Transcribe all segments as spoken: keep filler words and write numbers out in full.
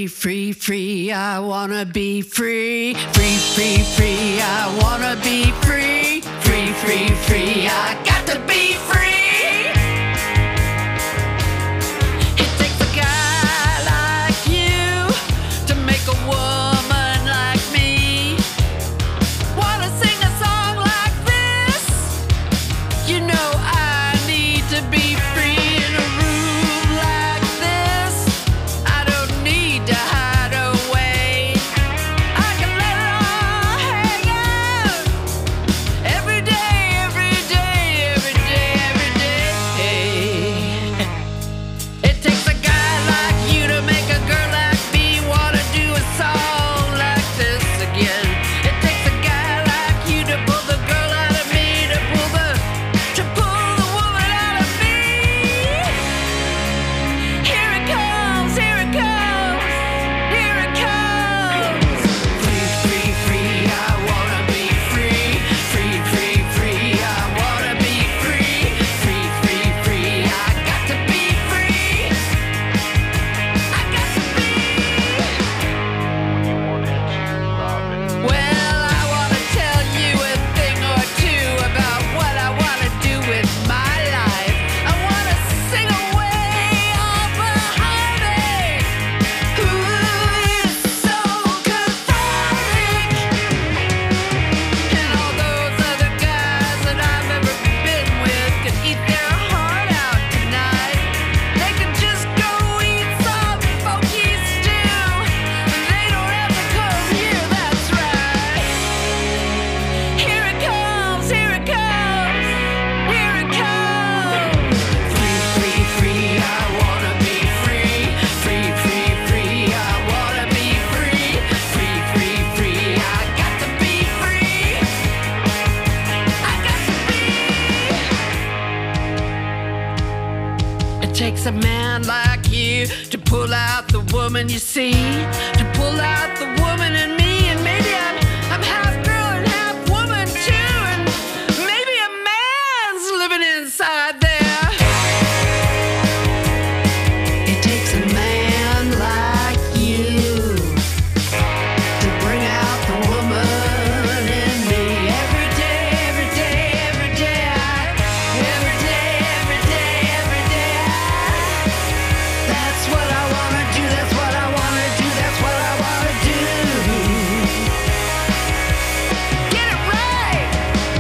free, free, I wanna be free. Free, free, free, I wanna be free. Free, free, free, I got to be free. It takes a guy like you to make a woman like me wanna sing a song like this. You know I need to be free in a room like this. I don't need to hide away. I can let it all hang out every day, every day, every day, every day. It takes a guy like you to make a girl like me wanna do a song like this again. It takes a guy like you to pull the girl out of me, to pull the to pull the woman out of me. Here it comes, here it comes, here it comes. Free, free, free, I wanna be free. Free, free, free, I wanna be free. Free, free, free, I got to be free. I got to be. Well, I wanna tell you a thing or two about what I wanna do with my life. I wanna sing away all the heartache. Ooh, it's so cathartic. And all those other guys that I've ever been with could eat their heart out tonight. They could just go eat some funky stew, and they don't have to come here, that's right. Here it comes, here it comes, here it comes. Free, free, free, I wanna be free. Free, free, free, I wanna be free. Free, free, free, I got to be free. I got to be. It takes a man like you to pull out the woman you see, to pull out the woman in me, and maybe I'm I'm half girl and half woman too, and maybe a man's living inside there. It takes a man like you to bring out the woman in me every day, every day, every day, I- every day, every day, every day. I- That's what I wanna do, that's what I wanna do, that's what I wanna do. Get it right.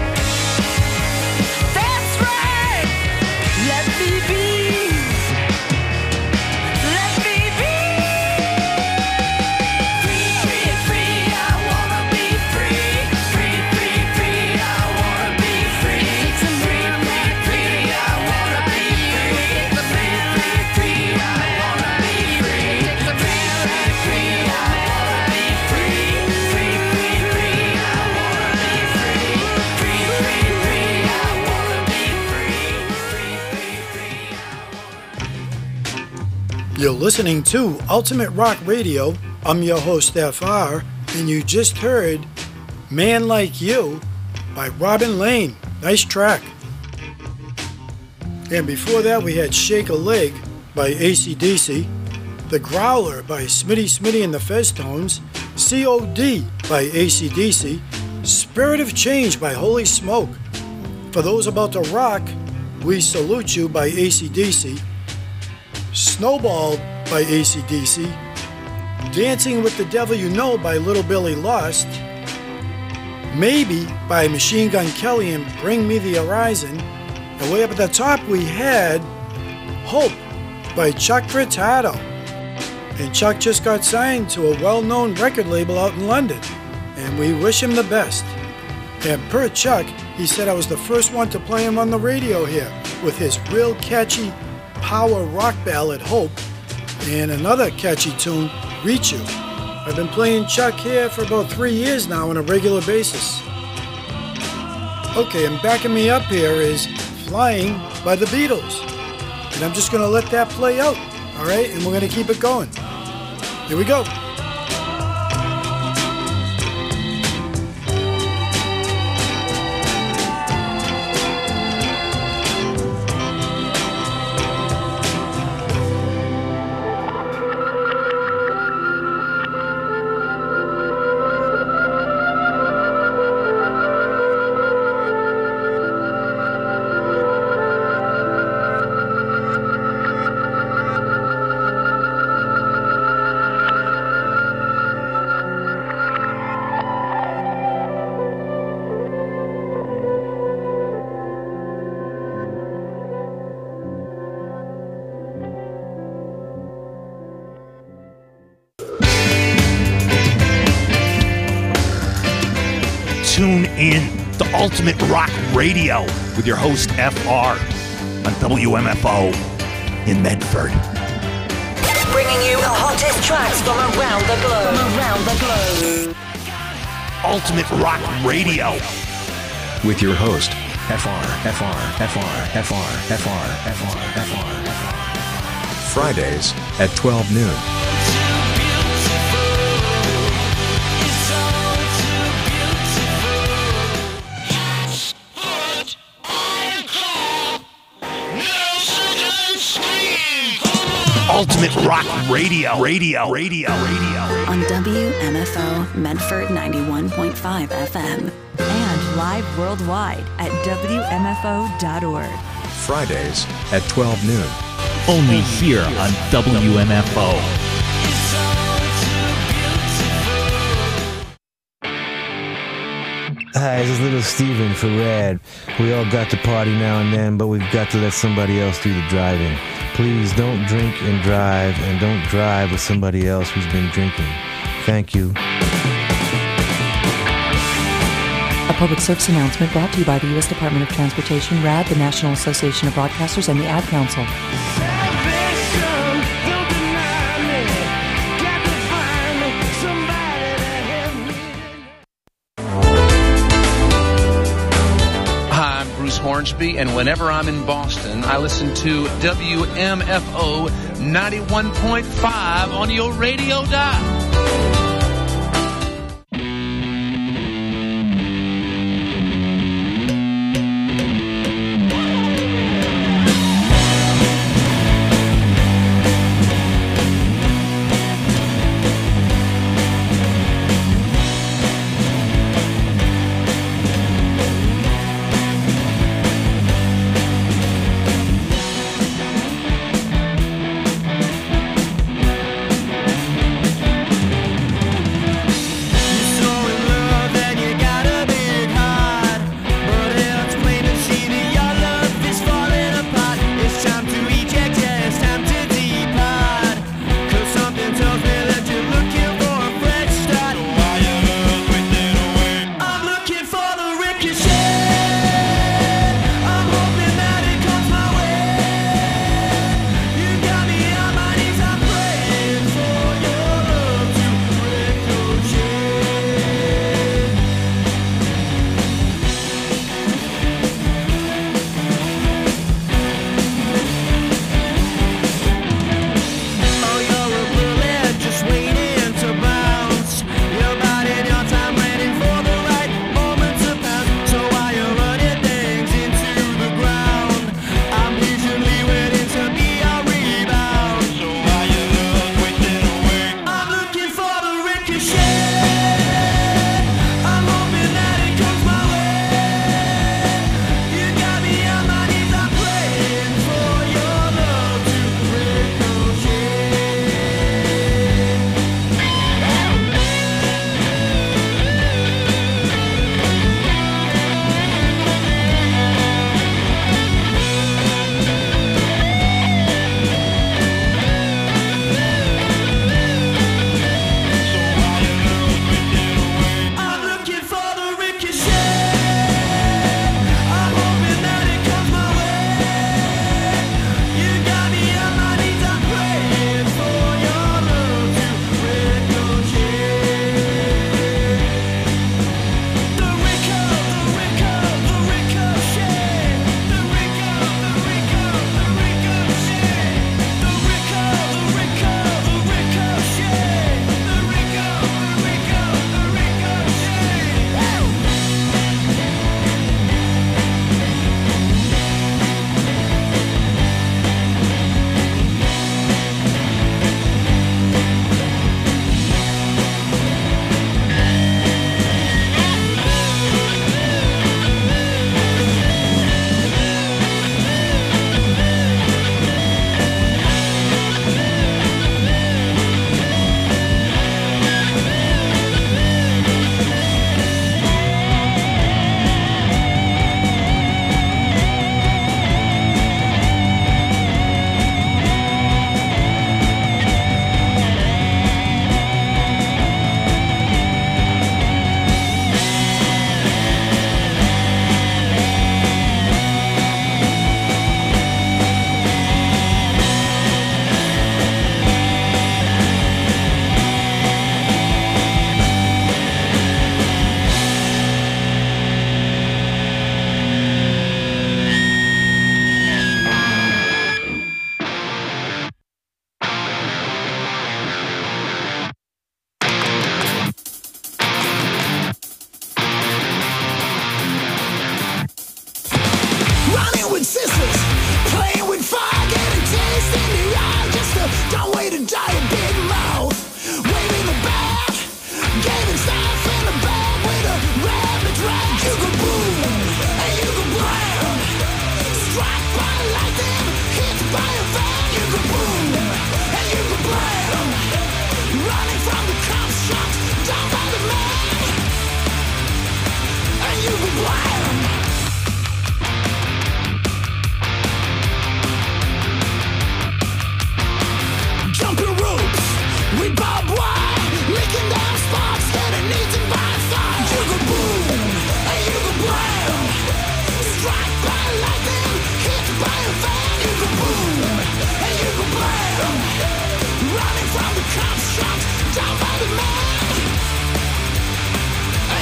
That's right. Let me be. Let me be. Free, free, free, I wanna be free. Free, free, free, I wanna be free. Free, free, free, I wanna be free. Free, free, free, I wanna be free. Free, free, free, I wanna be free. Free, free, free, I wanna be free. Free, free, free, I wanna be free. Free, free, free. You're listening to Ultimate Rock Radio. I'm your host, F R, and you just heard Man Like You by Robin Lane. Nice track. And before that, we had Shake a Leg by A C D C, The Growler by Smitty Smitty and the Festones, C O D by A C D C, Spirit of Change by Holy Smoke. For those about to rock, We Salute You by A C D C, Snowball by A C D C, Dancing with the Devil You Know by Little Billy Lost, Maybe by Machine Gun Kelly and Bring Me the Horizon, and way up at the top we had Hope by Chuck Furtado. And Chuck just got signed to a well-known record label out in London, and we wish him the best. And per Chuck, he said I was the first one to play him on the radio here with his real catchy power rock ballad Hope and another catchy tune, Reach You. I've been playing Chuck here for about three years now on a regular basis. Okay, and backing me up here is Flying by the Beatles. And I'm just going to let that play out, all right? And we're going to keep it going. Here we go. tune in to Ultimate Rock Radio with your host, F R, on W M F O in Medford. Bringing you the hottest tracks from around the globe. From around the globe. Ultimate Rock Radio with your host, F R, F R, F R, F R, F R, F R, F R, F R. Fridays at twelve noon. Ultimate Rock Radio, Radio, Radio, Radio. On W M F O Medford ninety-one point five F M. And live worldwide at W M F O dot org. Fridays at twelve noon. Only here on W M F O. Hi, this is Little Steven for Rad. We all got to party now and then, but we've got to let somebody else do the driving. Please don't drink and drive, and don't drive with somebody else who's been drinking. Thank you. A public service announcement brought to you by the U S Department of Transportation, RAD, the National Association of Broadcasters, and the Ad Council. Hornsby, and whenever I'm in Boston, I listen to W M F O ninety-one point five on your radio dial.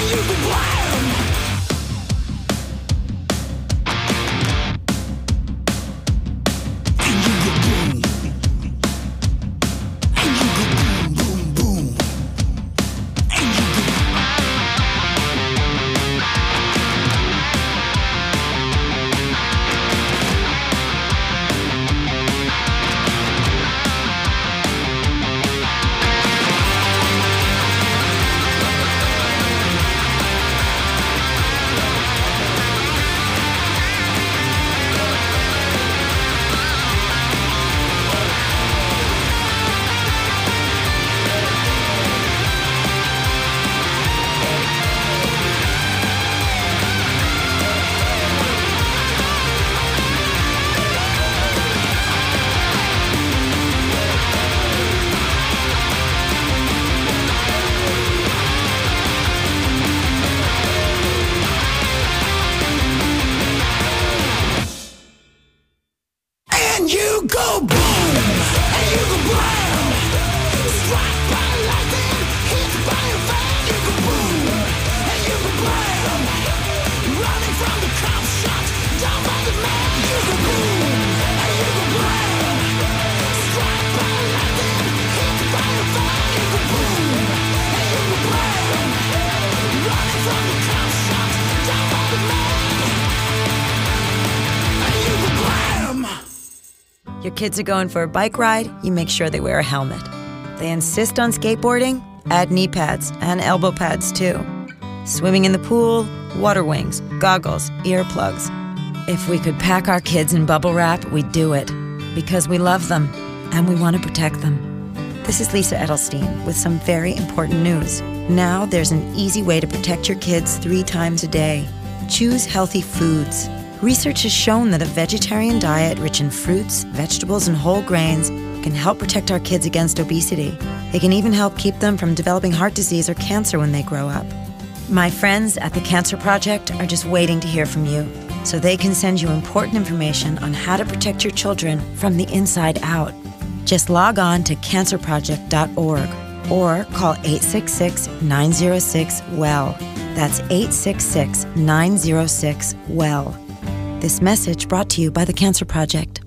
Your kids are going for a bike ride, you make sure they wear a helmet. They insist on skateboarding, add knee pads and elbow pads too. Swimming in the pool, water wings, goggles, earplugs. If we could pack our kids in bubble wrap, we'd do it. Because we love them and we want to protect them. This is Lisa Edelstein with some very important news. Now there's an easy way to protect your kids three times a day. Choose healthy foods. Research has shown that a vegetarian diet rich in fruits, vegetables, and whole grains can help protect our kids against obesity. It can even help keep them from developing heart disease or cancer when they grow up. My friends at the Cancer Project are just waiting to hear from you, so they can send you important information on how to protect your children from the inside out. Just log on to cancer project dot org or call eight six six, nine zero six, W E L L. That's eight six six, nine zero six, W E L L. This message brought to you by the Cancer Project.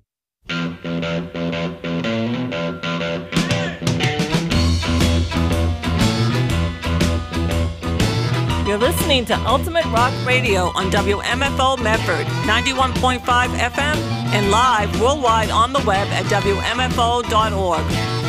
You're listening to Ultimate Rock Radio on W M F O Medford, ninety-one point five F M, and live worldwide on the web at W M F O dot org.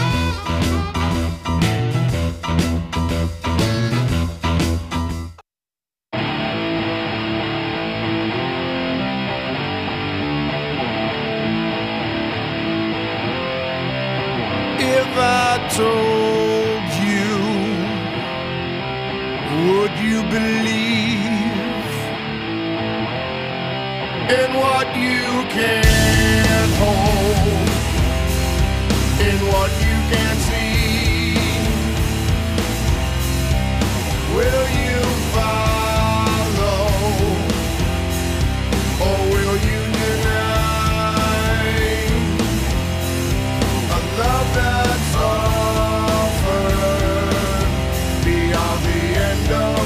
If I told you, would you believe in what you can't hold, in what you can't see? Will you follow, or will you deny a love that's offered beyond the end of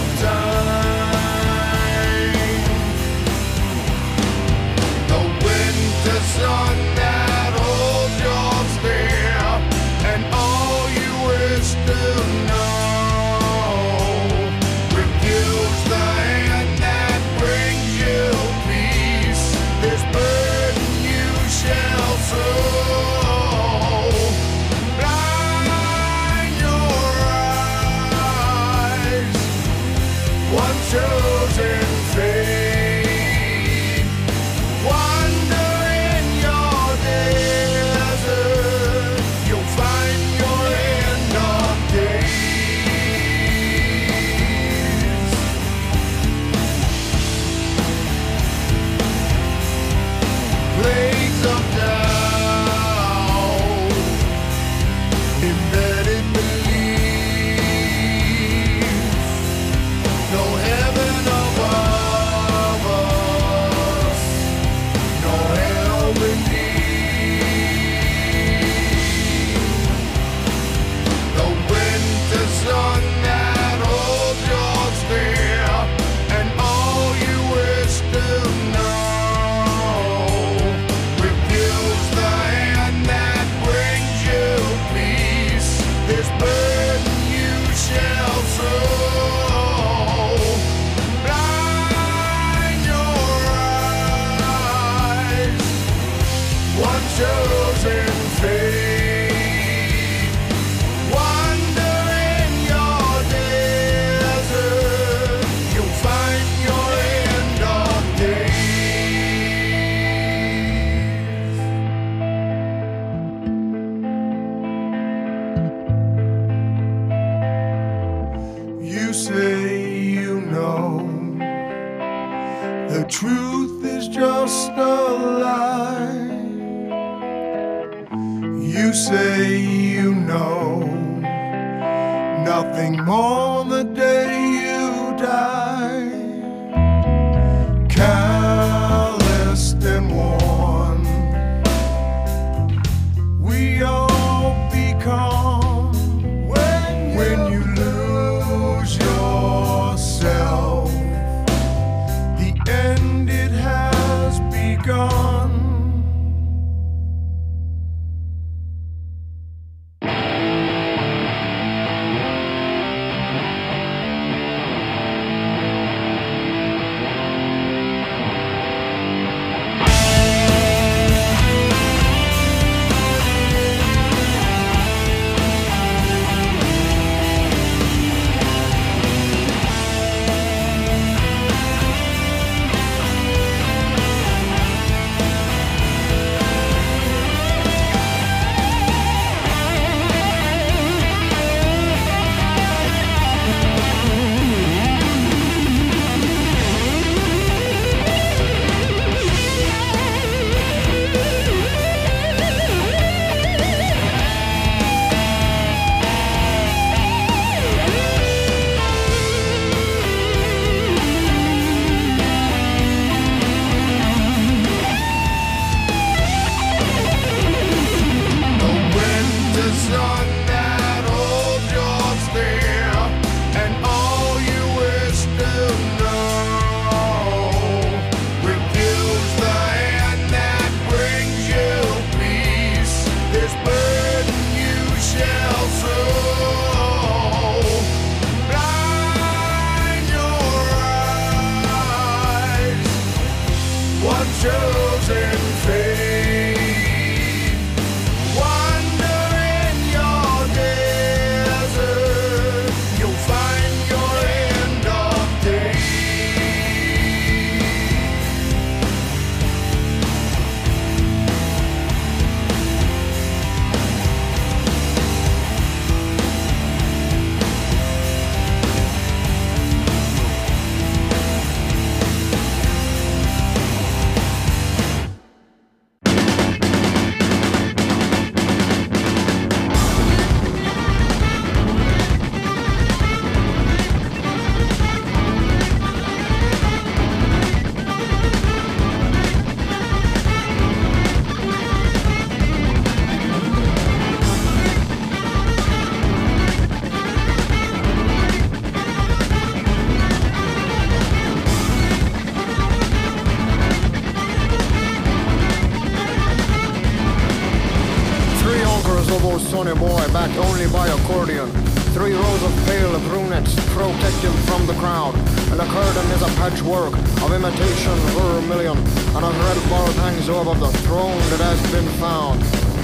time? The winter sun that holds your spear, and all you wish to know, refuse the hand that brings you peace. This burden you shall sow. Blind your eyes say you know the truth is just a lie. You say you know nothing more the day you die. Calloused and worn, we all become when, when you lose yourself. The end, it has begun. Sonny boy, backed only by accordion. Three rows of pale brunettes protect him from the crowd, and the curtain is a patchwork of imitation vermilion, and a red ball hangs over the throne that has been found.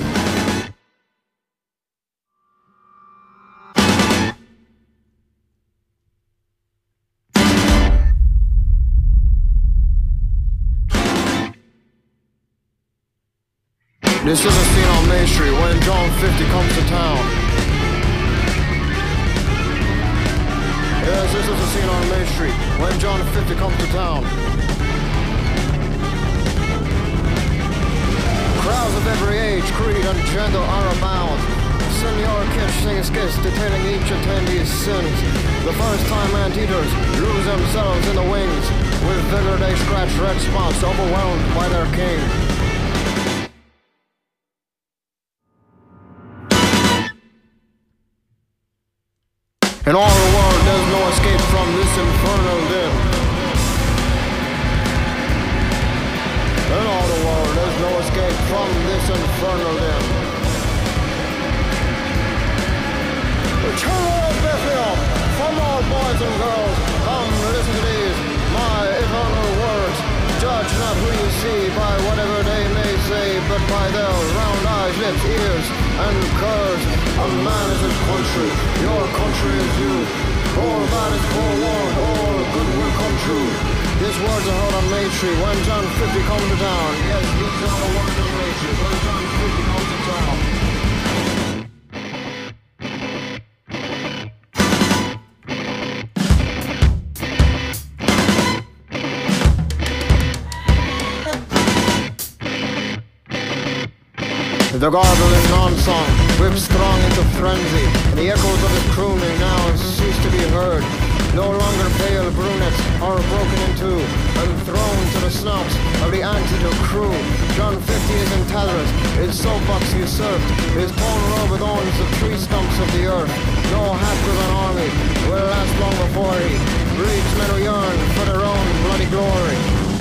This is a scene on Main Street when John fifty comes to town. Yes, this is a scene on Main Street when John fifty comes to town. Crowds of every age, creed, and gender are abound. Senor Kitsch sings skits detailing each attendee's sins. The first-time anteaters lose themselves in the wings. With vigor they scratch red spots, overwhelmed by their king. In all the world, there's no escape from this infernal din. In all the world, there's no escape from this infernal din. The children of Bethlehem, from all boys and girls, come listen to these, my eternal words. Judge not who you see by whatever they may say, but by their round eyes, lips, ears, and curves. A man is his country, your country is you. All bad is forewarned, all good will come true. These words are heard on Main Street when John fifty comes to town. Yes, these are the words on Main Street when John fifty comes to town. The garble is non-song, whipped strong into frenzy, and the echoes of his crooning now cease to be heard. No longer pale brunettes are broken in two and thrown to the snouts of the antidote crew. John fifty is in Talrus, his soapbox usurped, his bone robe adorns the tree stumps of the earth. No half-driven army will last long before he breeds men who yearn for their own bloody glory.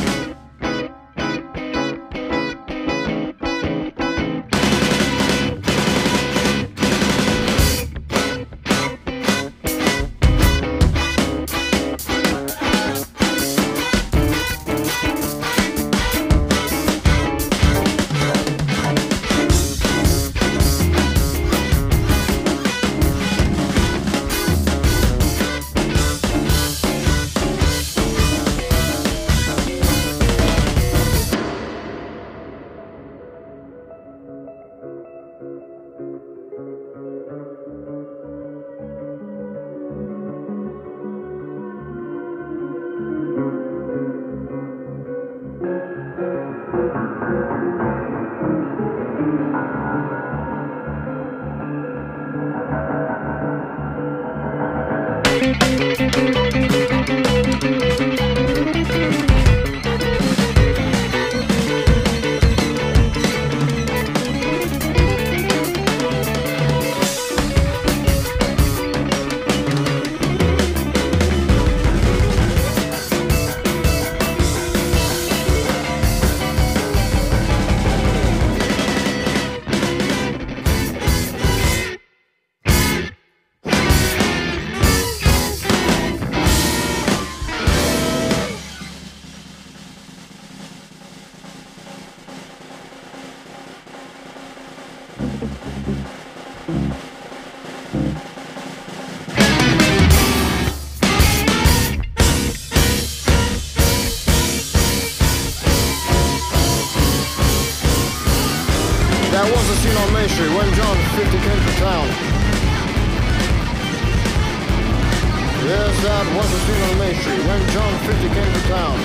That was the scene on Main Street when John fifty came to town. Yes, that was the scene on Main Street when John fifty came to town.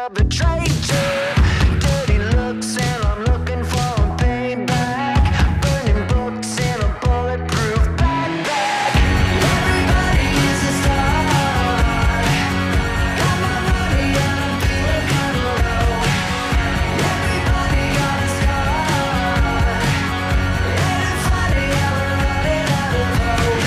of the trade job. Dirty looks and I'm looking for a payback. Burning books in a bulletproof backpack. Everybody is a star. Got my money and I'm feeling kinda low. Everybody got a star. Ain't it funny how we're running out of hope?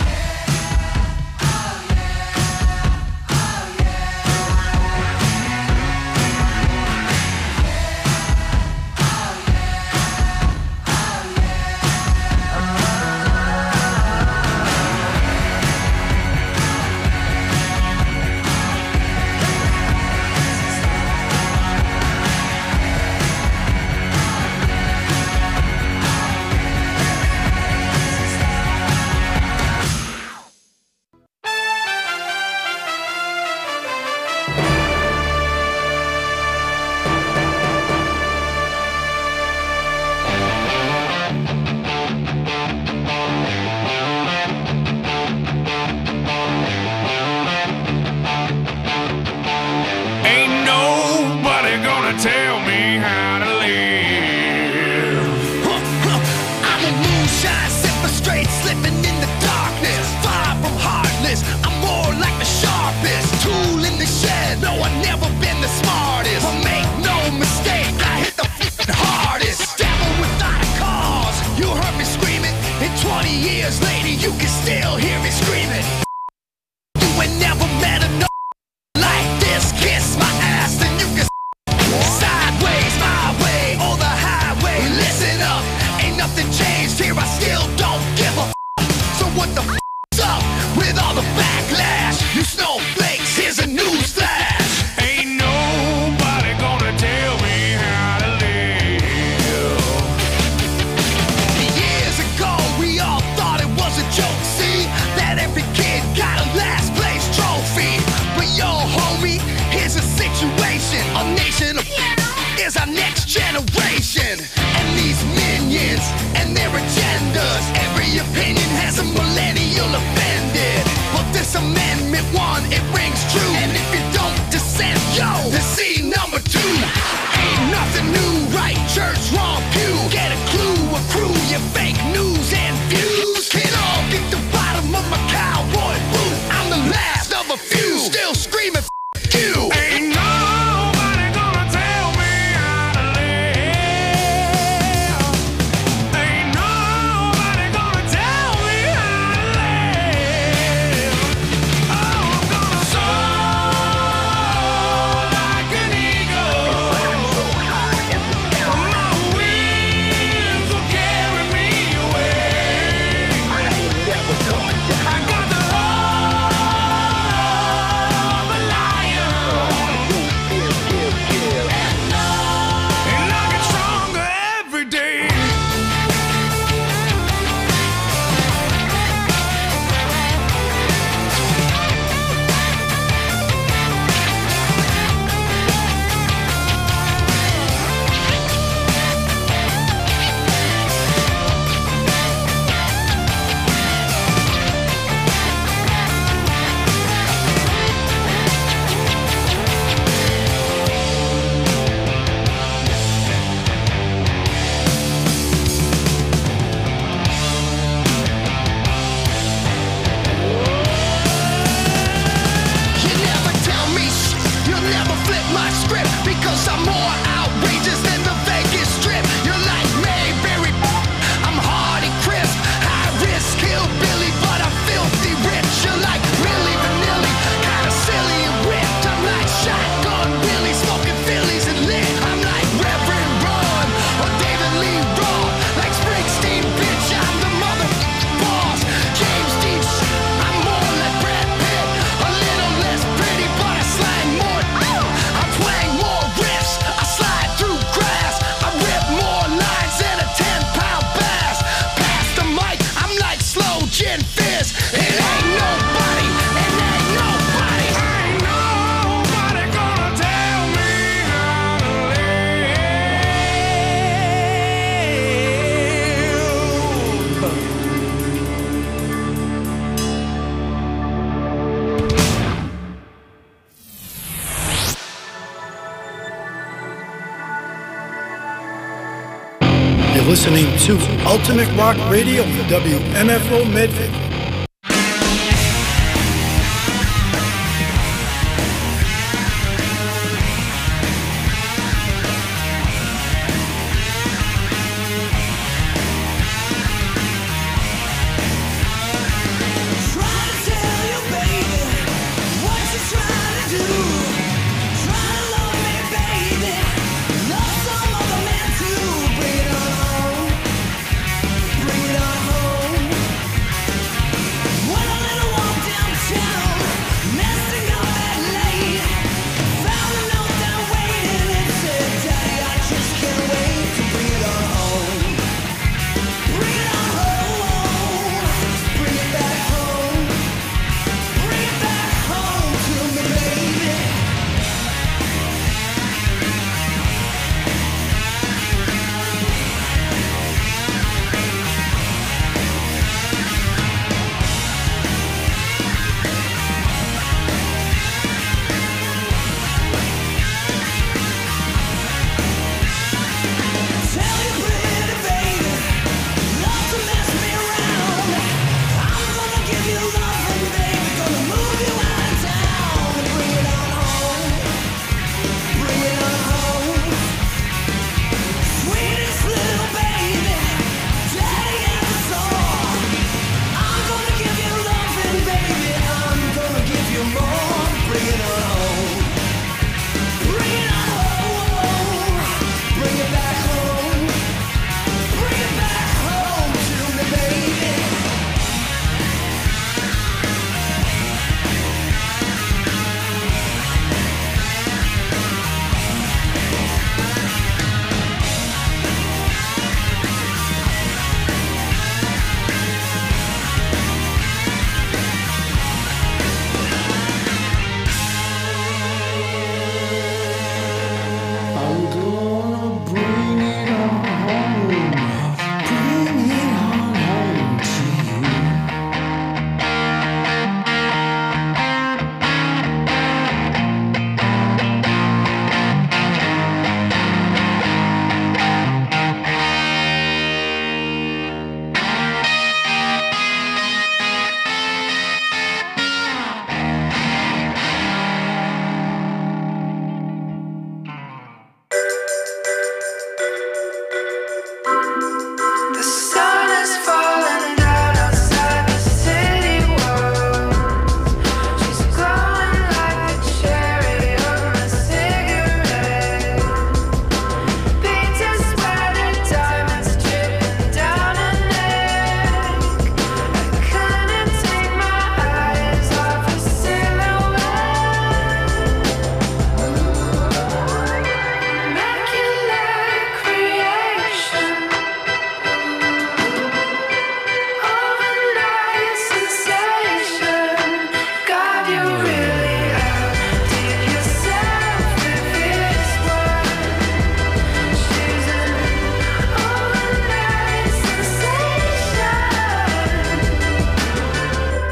Ain't nobody gonna tell me how to live. I'm a moonshine sipper, straight slipping in the darkness. Far from heartless, I'm more like the sharpest tool in the shed. No, I've never been the smartest, but make no mistake, I hit the f***ing hardest. Devil without a cause, you heard me screaming. And twenty years later, you can still hear me screaming. You ain't never met a no like this. Kiss my ass, then you can sideways, my way, or the highway. Listen up, ain't nothing changed here. I still don't give a f. So what the f***'s up with all the backlash? You snowflakes, here's a news flash. Ain't nobody gonna tell me how to live. Years ago, we all thought it was a joke. See that every kid got a last place trophy. But yo, homie, here's a situation. Our nation of is our next generation. And these minions and their agendas. Every opinion has a millennial offended. But this amendment one, it rings true. And if you don't dissent, yo, then see number two. Ain't nothing new, right church, wrong pew. Get a clue, accrue your fake news and views. Can all get the bottom of my cowboy boot. I'm the last of a few, still screaming f*** you. Ain't nobody gonna tell me how to live. Ain't nobody gonna tell me how to live. Oh, I'm gonna soar like an eagle. My wings will carry me away. I got the heart of a lion. And I get stronger every day. You never tell me sh- you'll never flip my script. Because I'm more outrageous than the Vegas Strip. You're like Mayberry, I'm hardy crisp. High risk, hillbilly, but I'm filthy rich. You're like Milli Vanilli, kinda silly and ripped. I'm like Shotgun Willie, smoking Phillies and lit. I'm like Reverend Ron or David Lee Roth. Like Springsteen, bitch, I'm the mother boss. James Dean, sh- I'm more like Brad Pitt. A little less pretty, but I slang more. I'm playing more riffs. I listening to Ultimate Rock Radio on W M F O Medford.